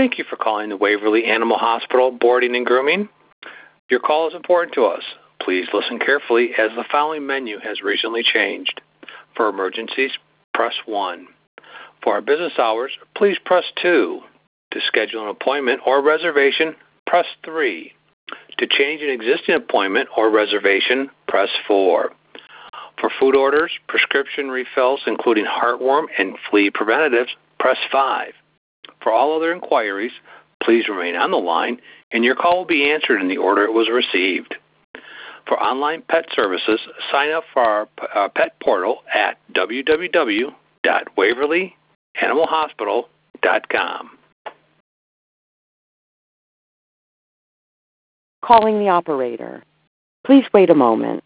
Thank you for calling the Waverly Animal Hospital Boarding and Grooming. Your call is important to us. Please listen carefully as the following menu has recently changed. For emergencies, press 1. For our business hours, please press 2. To schedule an appointment or reservation, press 3. To change an existing appointment or reservation, press 4. For food orders, prescription refills, including heartworm and flea preventatives, press 5. For all other inquiries, please remain on the line, and your call will be answered in the order it was received. For online pet services, sign up for our pet portal at www.waverlyanimalhospital.com. Calling the operator. Please wait a moment.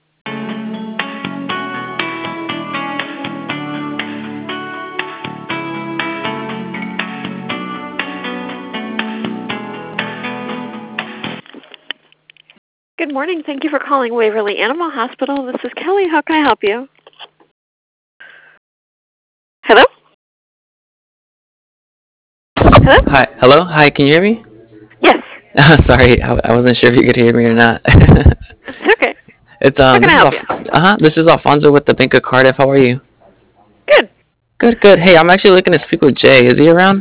Good morning. Thank you for calling Waverly Animal Hospital. This is Kelly. How can I help you? Hello? Hello? Hi. Hello? Hi, can you hear me? Yes. Sorry, I wasn't sure if you could hear me or not. It's okay. It's How can I help you? This is Alfonso with the Bank of Cardiff. How are you? Good. Good, good. Hey, I'm actually looking to speak with Jay. Is he around?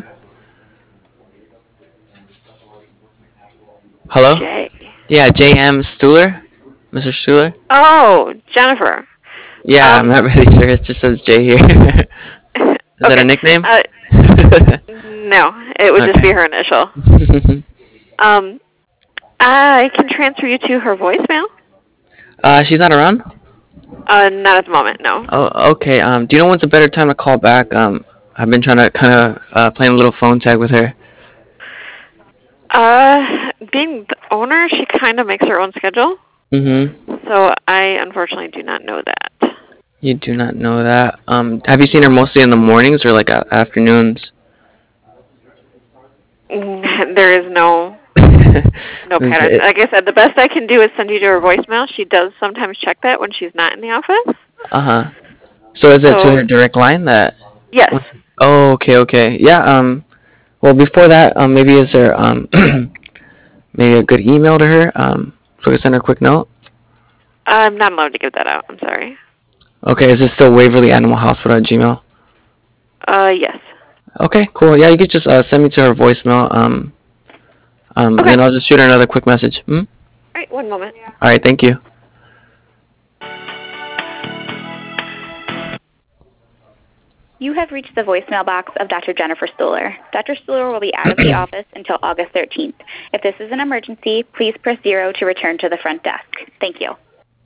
Hello? Jay. Yeah, J.M. Stuhler? Mr. Stuhler? Oh, Jennifer. Yeah, I'm not really sure. It just says Jay here. Is that a nickname? No, it would just be her initial. I can transfer you to her voicemail. She's not around? Not at the moment, no. Oh, okay. Do you know when's a better time to call back? I've been trying to kind of play a little phone tag with her. Being the owner, she kind of makes her own schedule. Mm-hmm. So I unfortunately do not know that. You do not know that. Have you seen her mostly in the mornings or like afternoons? There is no pattern. Like I said, the best I can do is send you to her voicemail. She does sometimes check that when she's not in the office. Uh-huh. So is it to her direct line that? Yes. Oh, okay. Yeah, well, before that, maybe is there, maybe a good email to her, so I can send her a quick note? I'm not allowed to give that out. I'm sorry. Okay, is it still Waverly Animal Hospital at Gmail? Yes. Okay, cool. Yeah, you could just send me to her voicemail, okay. And then I'll just shoot her another quick message. All right, one moment. All right, thank you. You have reached the voicemail box of Dr. Jennifer Stuhler. Dr. Stuhler will be out of the office until August 13th. If this is an emergency, please press 0 to return to the front desk. Thank you.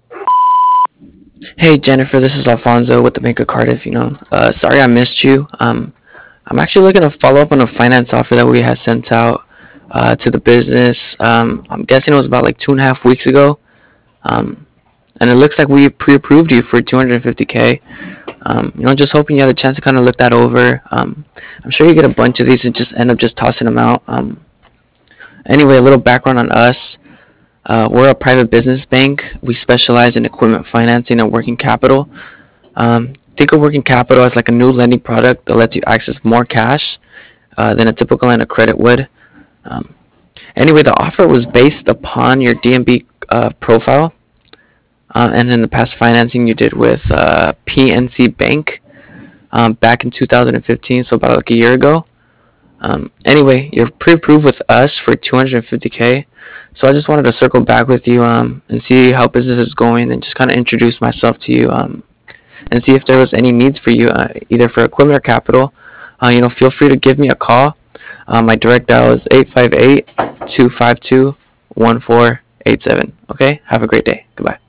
Hey, Jennifer, this is Alfonso with the Bank of Cardiff, Sorry I missed you. I'm actually looking to follow up on a finance offer that we had sent out to the business. I'm guessing it was about like 2.5 weeks ago. And it looks like we pre-approved you for $250K. Just hoping you had a chance to kind of look that over. I'm sure you get a bunch of these and just end up just tossing them out. Anyway, a little background on us. We're a private business bank. We specialize in equipment financing and working capital. Think of working capital as like a new lending product that lets you access more cash than a typical line of credit would. Anyway, the offer was based upon your DNB profile. And in the past financing you did with PNC Bank back in 2015, so about like a year ago. Anyway, you're pre-approved with us for $250K, so I just wanted to circle back with you and see how business is going and just kind of introduce myself to you and see if there was any needs for you, either for equipment or capital. Feel free to give me a call. My direct dial is 858-252-1487. Okay, have a great day. Goodbye.